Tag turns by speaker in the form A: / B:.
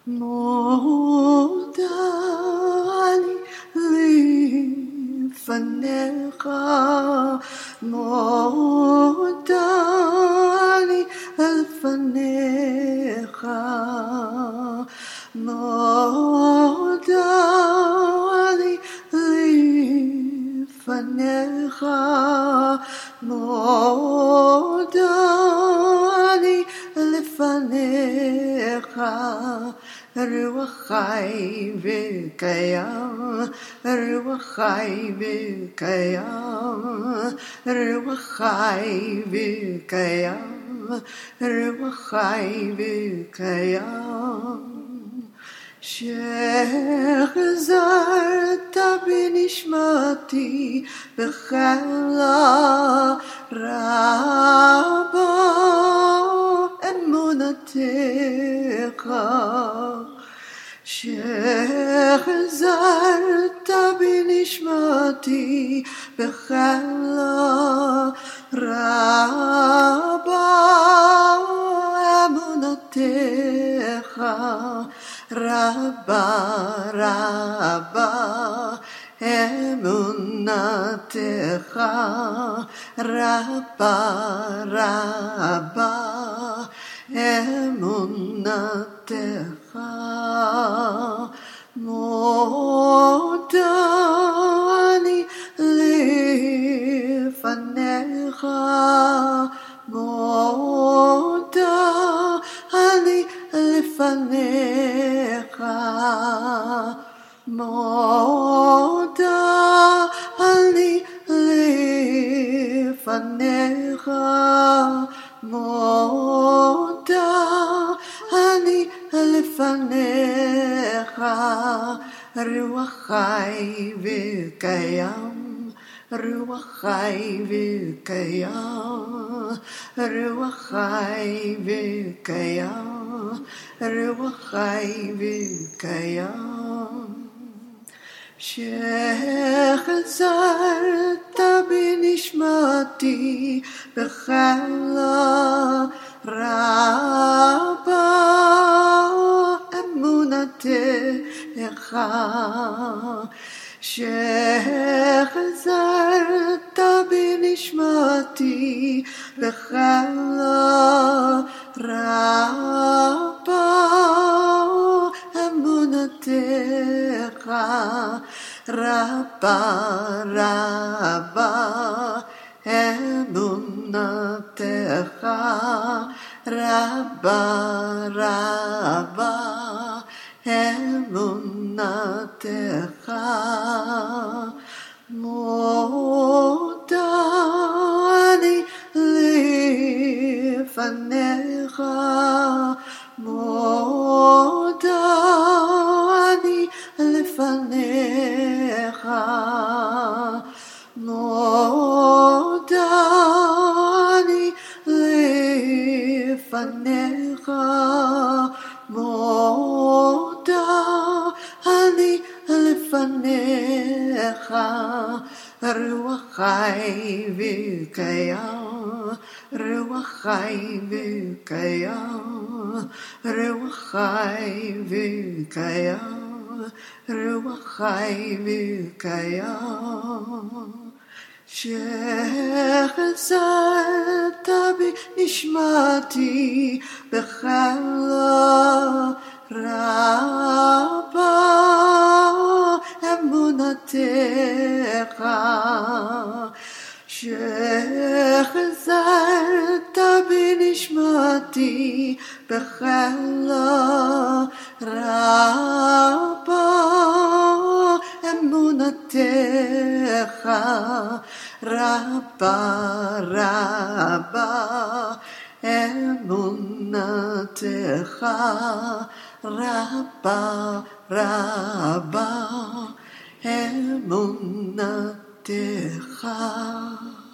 A: נודע לי לפניך, נודע לי לפניך, נודע לי לפניך, נודע לי לפניך, רוח חי וקיים, רוח חי וקיים, רוח חי וקיים, רוח חי וקיים. שחזרת בנשמתי בחילה רבה אמונתך, שחזרת בנשמתי בחילה רבה אמונתך, רבה רבה אמונתך, רבה רבה אמונתך. נודע לי לפניך, נודע לי לפניך, נודע לי לפניך, נודע לי לפניך, רוח חי וקיים, רוח חי וקיים, רוח חי וקיים, רוח חי וקיים. שחזרת בנשמתי בחילה רבה אמונתך, שחזרת בנשמתי בחילה רבה אמונתך, רבה רבה אמונתך, רבה רבה אמונתך. נודע לי לפניך, נודע לי לפניך, נודע לי לפניך, נודע לי לפניך, רוח חי וקיים, רוח חי וקיים, רוח חי וקיים, רוח חי וקיים. שחזרת בנשמתי בחילה רבה אמונתך, שחזרת בנשמתי בחילה רבה אמונתך, רבה רבה אמונתך, רבה רבה אמונתך.